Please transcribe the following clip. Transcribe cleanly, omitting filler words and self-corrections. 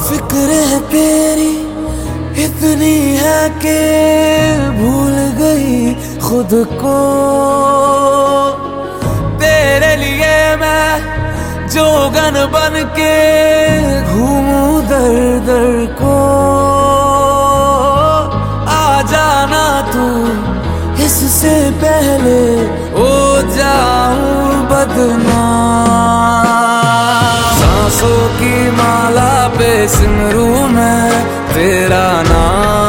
फिक्र है तेरी इतनी है कि भूल गई खुद को। तेरे लिए मैं जोगन बन के घूमूं दर दर को। आ जाना तू इससे पहले हो जाऊं बदनाम। सांसों की माला पे सिमरूं मैं तेरा नाम।